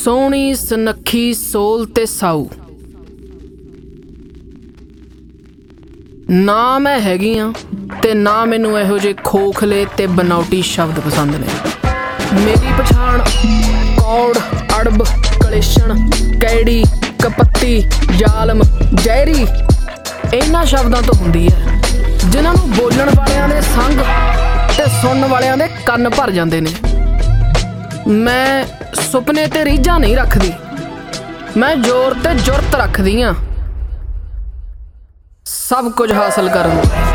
ਸੋਹਣੀ ਸੁਨੱਖੀ ਸੋਲ ਤੇ ਸਾਊ ਨਾ ਮੈਂ ਹੈਗੀ ਹਾਂ ਤੇ ਨਾ ਮੈਨੂੰ ਇਹੋ ਜਿਹੇ ਖੋਖਲੇ ਤੇ ਬਨਾਵਟੀ ਸ਼ਬਦ ਪਸੰਦ ਨੇ। ਮੇਰੀ ਪਛਾਣ ਕੌੜ, ਅੜਬ, ਕਲੇਸ਼ਣ, ਕੈੜੀ, ਕਪੱਤੀ, ਜ਼ਾਲਮ, ਜ਼ਹਿਰੀ ਇਹਨਾਂ ਸ਼ਬਦਾਂ ਤੋਂ ਹੁੰਦੀ ਹੈ ਜਿਨ੍ਹਾਂ ਨੂੰ ਬੋਲਣ ਵਾਲਿਆਂ ਦੇ ਸੰਗ ਤੇ ਸੁਣਨ ਵਾਲਿਆਂ ਦੇ ਕੰਨ ਭਰ ਜਾਂਦੇ ਨੇ। ਮੈਂ ਸੁਪਨੇ ਤੇ ਰੀਝਾਂ ਨਹੀਂ ਰੱਖਦੀ, ਮੈਂ ਜ਼ੋਰ ਤੇ ਜੁਰਤ ਰੱਖਦੀ ਹਾਂ ਸਭ ਕੁਝ ਹਾਸਲ ਕਰਨ ਨੂੰ।